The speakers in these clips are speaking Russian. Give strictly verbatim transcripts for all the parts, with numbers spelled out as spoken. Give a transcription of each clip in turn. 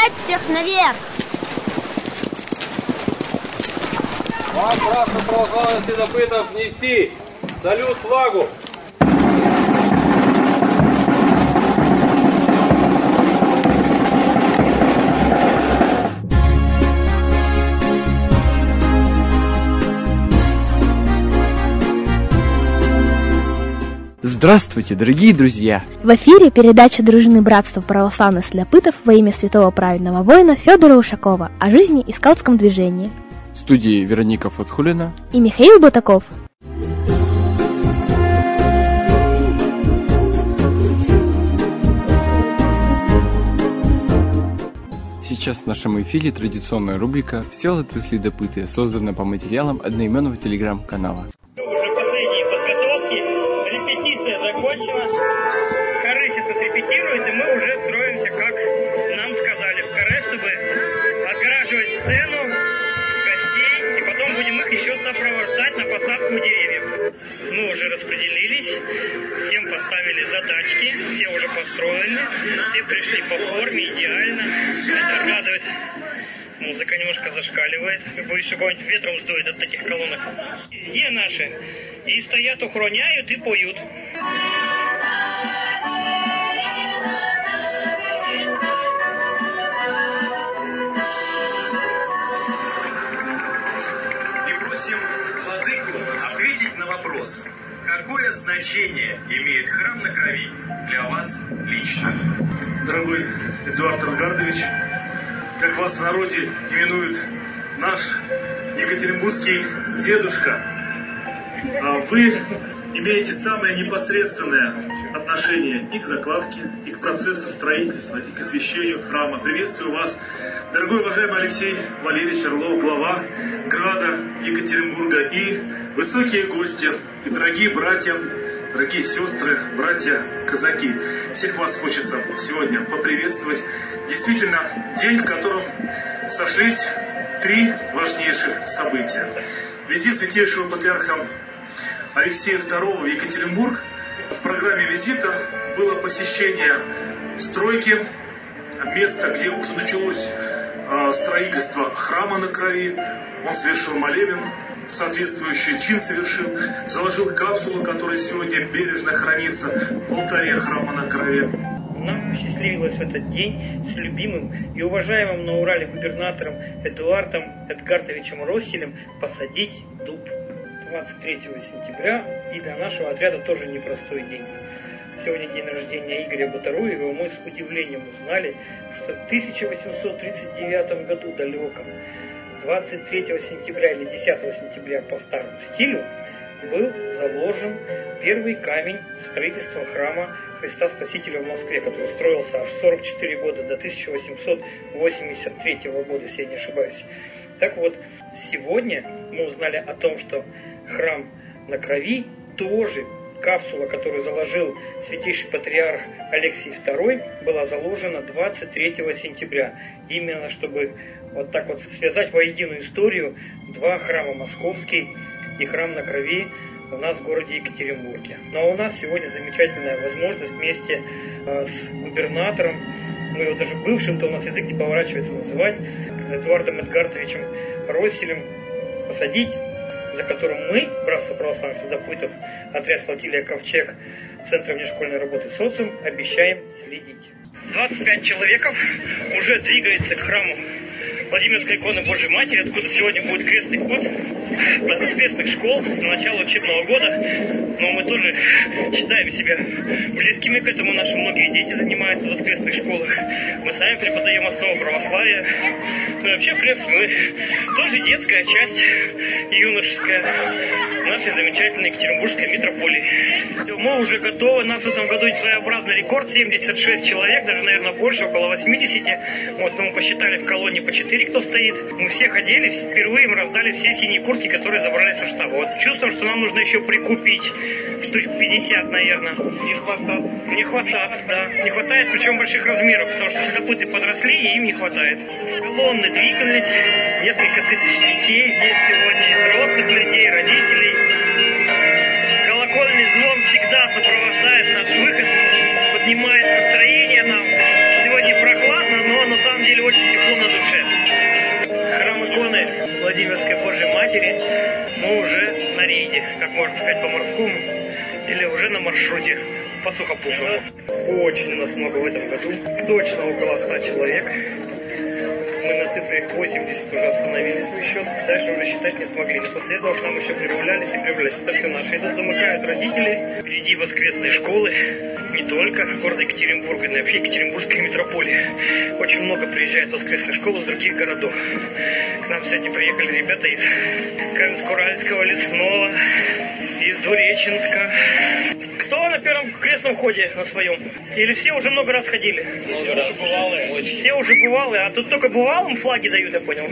Поднять всех наверх! Вам, братство православных следопытов, нести салют флагу! Здравствуйте, дорогие друзья! В эфире передача дружины Братства православных следопытов во имя святого праведного воина Федора Ушакова о жизни и скаутском движении. В студии Вероника Фатхулина и Михаил Бутаков. Сейчас в нашем эфире традиционная рубрика «Всеволоды следопыты», созданная по материалам одноименного телеграм-канала. Уже последние подготовки, репетиция закончена, Корысец отрепетирует, и мы уже строимся, как нам сказали, в каре, чтобы отгораживать сцену, гостей, и потом будем их еще сопровождать на посадку деревьев. Мы уже распределились, всем поставили задачки, все уже построены, все пришли по форме, идеально, это радует. Музыка немножко зашкаливает, боюсь, что кого-нибудь ветром сдует от таких колонок. Где наши? И стоят, охраняют и поют. И просим владыку ответить на вопрос, какое значение имеет храм на крови для вас лично? Дорогой Эдуард Аргардович, как вас в народе именует наш екатеринбургский дедушка, вы имеете самое непосредственное отношение и к закладке, и к процессу строительства, и к освящению храма. Приветствую вас, дорогой уважаемый Алексей Валерьевич Орлов, глава града Екатеринбурга, и высокие гости, и дорогие братья, дорогие сестры, братья, казаки. Всех вас хочется сегодня поприветствовать. Действительно, день, в котором сошлись три важнейших события. Визит святейшего патриарха Алексея второго в Екатеринбург. В программе визита было посещение стройки, места, где уже началось строительство храма на крови. Он совершил молебен, соответствующий чин совершил, заложил капсулу, которая сегодня бережно хранится в алтаре храма на крови. Нам посчастливилось в этот день с любимым и уважаемым на Урале губернатором Эдуардом Эдгардовичем Росселем посадить дуб. двадцать третьего сентября, и для нашего отряда тоже непростой день. Сегодня день рождения Игоря Батаруева, и мы с удивлением узнали, что в тысяча восемьсот тридцать девятом году далеком, двадцать третьего сентября или десятого сентября по старому стилю, был заложен первый камень строительства храма Христа Спасителя в Москве, который строился аж сорок четыре года, до тысяча восемьсот восемьдесят третьего года, если я не ошибаюсь. Так вот, сегодня мы узнали о том, что храм на крови тоже, капсула, которую заложил святейший патриарх Алексий второй, была заложена двадцать третьего сентября. Именно чтобы вот так вот связать воедино историю два храма, московский и храм на крови, у нас в городе Екатеринбурге. Но у нас сегодня замечательная возможность вместе э, с губернатором, мы его даже бывшим-то у нас язык не поворачивается называть, Эдуардом Эдгардовичем Росселем, посадить, за которым мы, Братство православных следопытов, отряд флотилия «Ковчег», Центра внешкольной работы «Социум», обещаем следить. двадцать пять человеков уже двигается к храму Владимирской иконы Божьей Матери, откуда сегодня будет крестный ход от воскресных школ до начала учебного года. Но мы тоже считаем себя близкими к этому. Наши многие дети занимаются в воскресных школах. Мы сами преподаем основу православия. Ну и вообще, в принципе, мы тоже детская часть, юношеская нашей замечательной Екатеринбургской митрополии. Мы уже готовы. У нас в этом году своеобразный рекорд. семьдесят шесть человек, даже, наверное, больше, около восьмидесяти. Вот, мы посчитали в колонне по четыре, кто стоит. Мы всех одели, впервые мы раздали все синие куртки, которые забрали со штаба. Вот чувствуем, что нам нужно еще прикупить штук пятьдесят, наверное. Не хватает. Не хватает, да. Не хватает, причем больших размеров, потому что следопыты подросли, и им не хватает. Колонны двигались, несколько тысяч детей здесь сегодня, взрослых людей, родителей. Колокольный звон всегда сопровождает наш выход, поднимает настроение нам. Сегодня прохладно, но на самом деле очень как можно сказать по-морскому, или уже на маршруте по сухопутному. Очень у нас много в этом году, точно около ста человек. Мы на цифре восемьдесят уже остановили свой счет, дальше уже считать не смогли. Но после этого к нам еще прибавлялись и прибавлялись. Это все наши. Идут, замыкают родители. Впереди воскресные школы. Не только города Екатеринбурга, но и вообще Екатеринбургской метрополии. Очень много приезжает в воскресные школы с других городов. К нам сегодня приехали ребята из Крымско-Уральского, Лесного, из Двуреченска. Кто на первом крестном ходе на своем? Или все уже много раз ходили? Много раз. Бывалые. Все уже бывалые, а тут только бывалым флаги дают, я понял.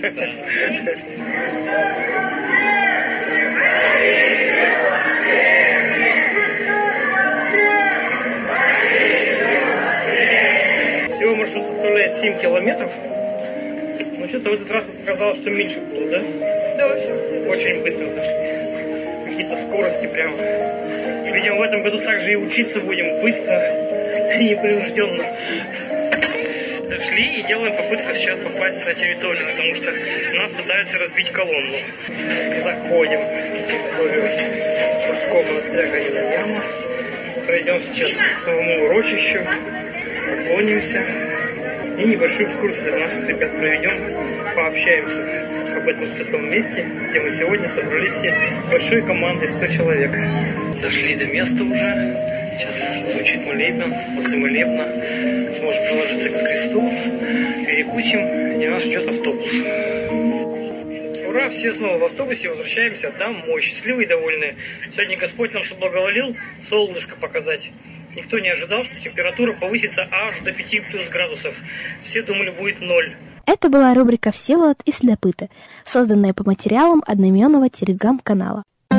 Всего маршрут составляет семь километров. Но что-то в этот раз показалось, что меньше было, да? Да, очень. Очень быстро дошли. Какие-то скорости прямо. И, видимо, в этом году также и учиться будем быстро и непринужденно. Дошли и делаем попытку сейчас попасть на территорию, потому что нас пытаются разбить колонну. Заходим в территорию Морского монастыря Гаина Яма. Пройдем сейчас к самому урочищу, поклонимся и небольшую экскурсию для наших ребят проведем, пообщаемся об этом святом месте, где мы сегодня собрались все большой командой сто человек. Дошли до места уже. Сейчас звучит молебен. После молебна сможем приложиться к кресту, перекусим, и нас ждет автобус. Ура, все снова в автобусе, возвращаемся домой. Счастливые и довольные. Сегодня Господь нам соблаговолил солнышко показать. Никто не ожидал, что температура повысится аж до пяти плюс градусов. Все думали, будет ноль. Это была рубрика «Всеволод и следопыты», созданная по материалам одноименного телеграм-канала.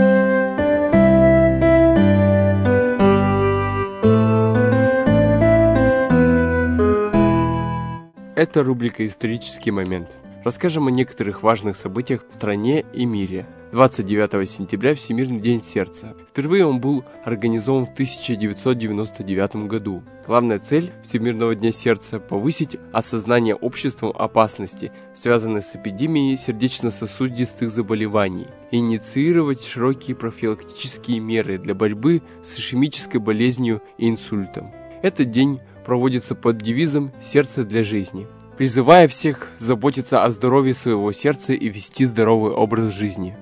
Это рубрика «Исторический момент». Расскажем о некоторых важных событиях в стране и мире. двадцать девятого сентября – Всемирный день сердца. Впервые он был организован в тысяча девятьсот девяносто девятом году. Главная цель Всемирного дня сердца – повысить осознание обществом опасности, связанной с эпидемией сердечно-сосудистых заболеваний, и инициировать широкие профилактические меры для борьбы с ишемической болезнью и инсультом. Этот день проводится под девизом «Сердце для жизни», призывая всех заботиться о здоровье своего сердца и вести здоровый образ жизни.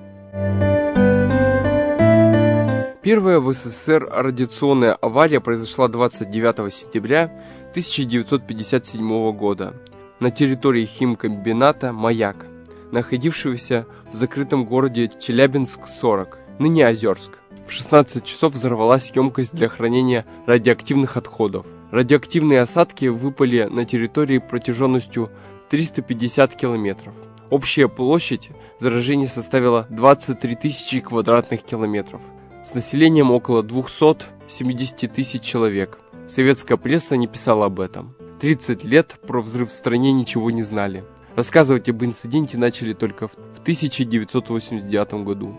Первая в СССР радиационная авария произошла двадцать девятого сентября тысяча девятьсот пятьдесят седьмого года на территории химкомбината «Маяк», находившегося в закрытом городе Челябинск сорок, ныне Озерск. В шестнадцать часов взорвалась емкость для хранения радиоактивных отходов. Радиоактивные осадки выпали на территории протяженностью триста пятьдесят километров. Общая площадь заражения составила двадцать три тысячи квадратных километров, с населением около двухсот семидесяти тысяч человек. Советская пресса не писала об этом. тридцать лет про взрыв в стране ничего не знали. Рассказывать об инциденте начали только в тысяча девятьсот восемьдесят девятом году.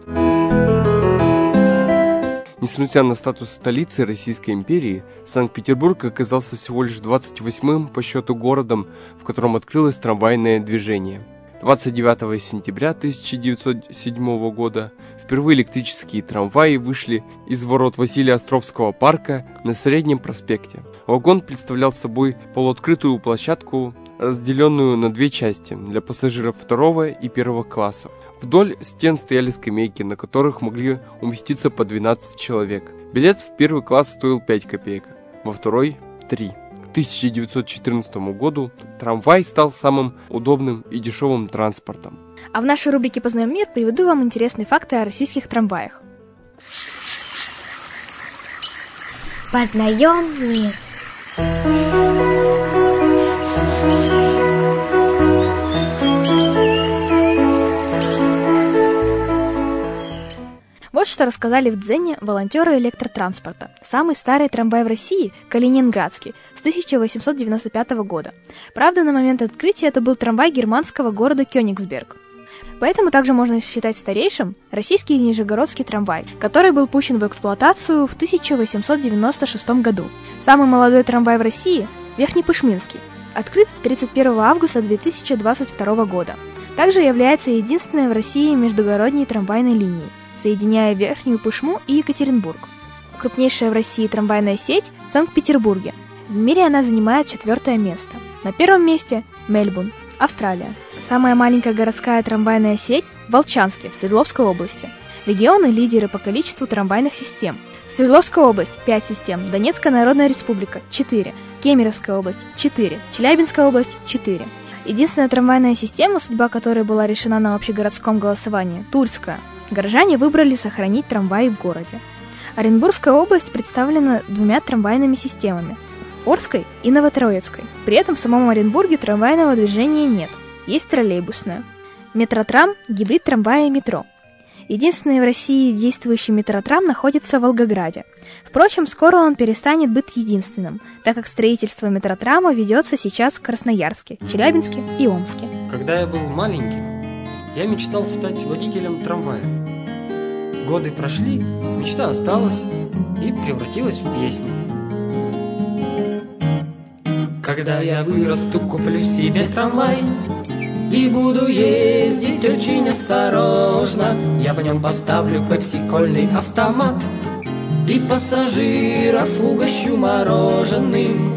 Несмотря на статус столицы Российской империи, Санкт-Петербург оказался всего лишь двадцать восьмым по счету городом, в котором открылось трамвайное движение. двадцать девятого сентября тысяча девятьсот седьмого года впервые электрические трамваи вышли из ворот Василия Островского парка на Среднем проспекте. Вагон представлял собой полуоткрытую площадку, разделенную на две части для пассажиров второго и первого классов. Вдоль стен стояли скамейки, на которых могли уместиться по двенадцать человек. Билет в первый класс стоил пять копеек, во второй – три. К тысяча девятьсот четырнадцатому году трамвай стал самым удобным и дешевым транспортом. А в нашей рубрике «Познаем мир» приведу вам интересные факты о российских трамваях. Познаем мир. Вот что рассказали в Дзене волонтеры электротранспорта. Самый старый трамвай в России – Калининградский, с тысяча восемьсот девяносто пятого года. Правда, на момент открытия это был трамвай германского города Кёнигсберг. Поэтому также можно считать старейшим российский нижегородский трамвай, который был пущен в эксплуатацию в тысяча восемьсот девяносто шестом году. Самый молодой трамвай в России – Верхнепышминский, открыт тридцать первого августа две тысячи двадцать второго года. Также является единственной в России междугородней трамвайной линией, соединяя Верхнюю Пышму и Екатеринбург. Крупнейшая в России трамвайная сеть в Санкт-Петербурге. В мире она занимает четвертое место. На первом месте Мельбурн, Австралия. Самая маленькая городская трамвайная сеть в Волчанске, в Свердловской области. Регионы – лидеры по количеству трамвайных систем. Свердловская область – пять систем, Донецкая Народная Республика – четыре, Кемеровская область – четыре, Челябинская область – четыре. Единственная трамвайная система, судьба которой была решена на общегородском голосовании – Тульская. Горожане выбрали сохранить трамваи в городе. Оренбургская область представлена двумя трамвайными системами – Орской и Новотроицкой. При этом в самом Оренбурге трамвайного движения нет, есть троллейбусное. Метротрам – гибрид трамвая и метро. Единственный в России действующий метротрам находится в Волгограде. Впрочем, скоро он перестанет быть единственным, так как строительство метротрама ведется сейчас в Красноярске, Челябинске и Омске. Когда я был маленьким, я мечтал стать водителем трамвая. Годы прошли, мечта осталась и превратилась в песню. Когда я вырасту, куплю себе трамвай и буду ездить очень осторожно. Я в нем поставлю пепси-кольный автомат и пассажиров угощу мороженым.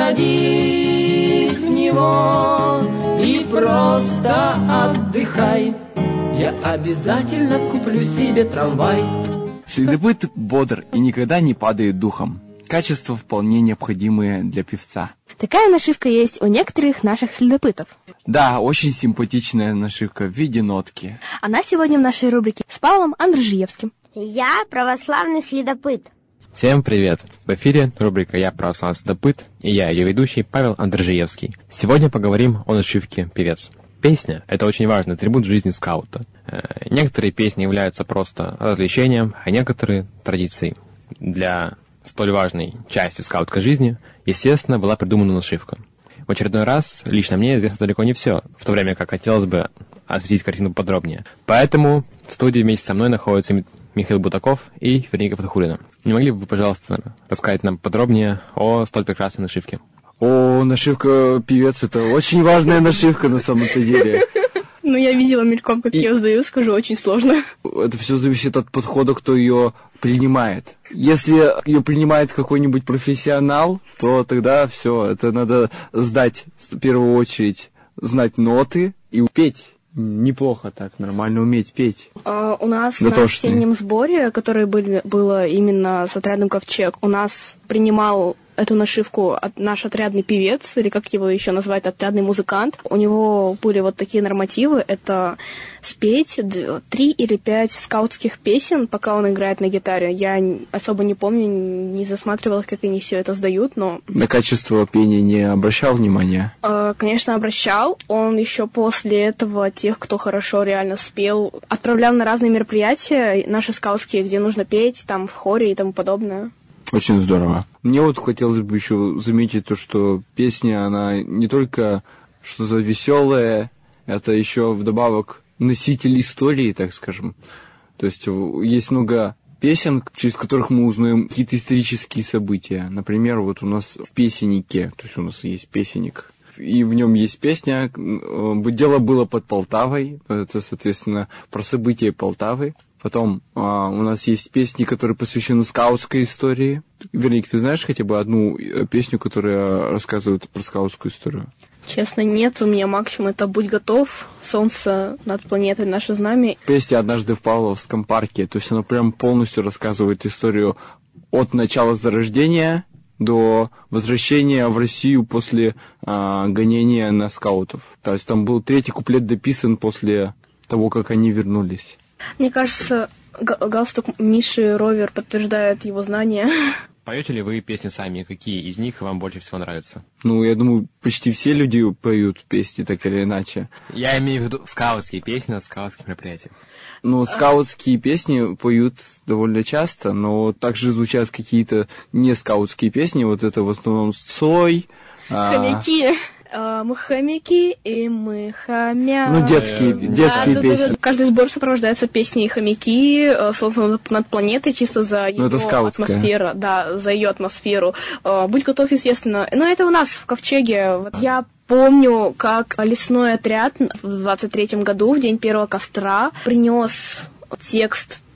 Садись в него и просто отдыхай. Я обязательно куплю себе трамвай. Следопыт бодр и никогда не падает духом. Качества вполне необходимые для певца. Такая нашивка есть у некоторых наших следопытов. Да, очень симпатичная нашивка в виде нотки. Она сегодня в нашей рубрике с Павлом Андржиевским. Я православный следопыт. Всем привет! В эфире рубрика «Я православный следопыт» и я, ее ведущий Павел Андржиевский. Сегодня поговорим о нашивке «Певец». Песня – это очень важный атрибут жизни скаута. Некоторые песни являются просто развлечением, а некоторые – традицией. Для столь важной части скаутской жизни, естественно, была придумана нашивка. В очередной раз лично мне известно далеко не все, в то время как хотелось бы осветить картину подробнее. Поэтому в студии вместе со мной находятся Михаил Бутаков и Вероника Фатхулина. Не могли бы вы, пожалуйста, рассказать нам подробнее о столь прекрасной нашивке? О, нашивка «Певец» — это очень важная нашивка на самом-то деле. Ну, я видела мельком, как ее сдаю, скажу, очень сложно. Это все зависит от подхода, кто ее принимает. Если ее принимает какой-нибудь профессионал, то тогда все, это надо сдать в первую очередь, знать ноты и петь. Неплохо так, нормально уметь петь. А, у нас на осеннем сборе, который были, было именно с отрядом «Ковчег», у нас принимал эту нашивку от, наш отрядный певец, или как его еще назвать, отрядный музыкант. У него были вот такие нормативы, это спеть три или пять скаутских песен, пока он играет на гитаре. Я особо не помню, не засматривалась, как они все это сдают, но... На качество пения не обращал внимания? Э, конечно, обращал. Он еще после этого тех, кто хорошо реально спел, отправлял на разные мероприятия, наши скаутские, где нужно петь, там в хоре и тому подобное. Очень здорово. Мне вот хотелось бы еще заметить то, что песня, она не только что-то веселое, это еще вдобавок носитель истории, так скажем. То есть есть много песен, через которых мы узнаем какие-то исторические события. Например, вот у нас в песеннике, то есть у нас есть песенник, и в нем есть песня «Дело было под Полтавой», это, соответственно, про события Полтавы. Потом а, у нас есть песни, которые посвящены скаутской истории. Вероника, ты знаешь хотя бы одну песню, которая рассказывает про скаутскую историю? Честно, нет. У меня максимум это «Будь готов», «Солнце над планетой», «Наше знамя». Песня «Однажды в Павловском парке». То есть она прям полностью рассказывает историю от начала зарождения до возвращения в Россию после а, гонения на скаутов. То есть там был третий куплет дописан после того, как они вернулись. Мне кажется, галстук Миши Ровер подтверждает его знания. Поете ли вы песни сами? Какие из них вам больше всего нравятся? Ну, я думаю, почти все люди поют песни так или иначе. Я имею в виду скаутские песни на скаутских мероприятиях. Ну, скаутские песни поют довольно часто, но также звучат какие-то не скаутские песни. Вот это в основном «Сой». Хомяки. А... Uh, мы хомяки, и мы хомя. Ну, детские, детские да, песни. Да, да, да. Каждый сбор сопровождается песней «Хомяки», «Солнце над планетой», чисто за ее атмосферу. Да, за ее атмосферу. Uh, «Будь готов», естественно. Но это у нас в Ковчеге. Я помню, как лесной отряд в двадцать третьем году, в день первого костра, принес текст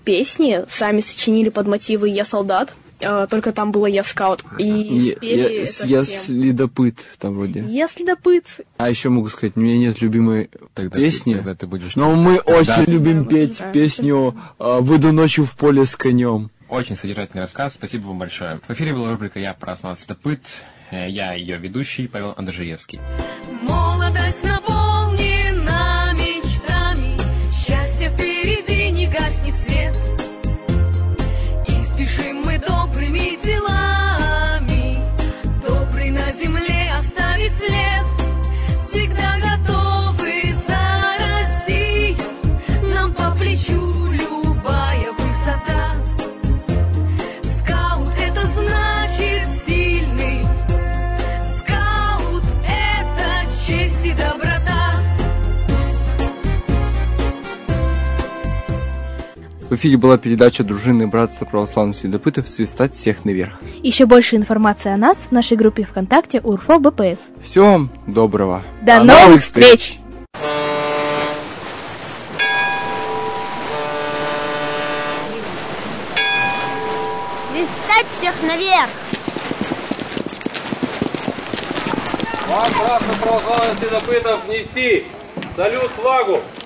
песни, сами сочинили под мотивы «Я солдат», только там было «Я скаут». И я, спели я, это я всем. следопыт там вроде. «Я следопыт». А еще могу сказать, у меня нет любимой тогда песни, ты, тогда ты будешь... но мы Тогда очень ты... любим петь Да. песню «Выйду ночью в поле с конем». Очень содержательный рассказ, спасибо вам большое. В эфире была рубрика «Я православный следопыт», я ее ведущий Павел Андржиевский. Молодость наполнена мечтами, счастье впереди не гаснет свет. И спешим мы добрыми делами, добрый на земле оставить след. Всегда готовы за Россию, нам по плечу любая высота. Скаут — это значит сильный, скаут — это честь и доброта. В эфире была передача «Дружины братства православных следопытов. Свистать всех наверх». Еще больше информации о нас в нашей группе ВКонтакте УРФО БПС. Всего вам доброго. До, До новых встреч! Свистать всех наверх! Вам, братство православных следопытов, нести салют флагу.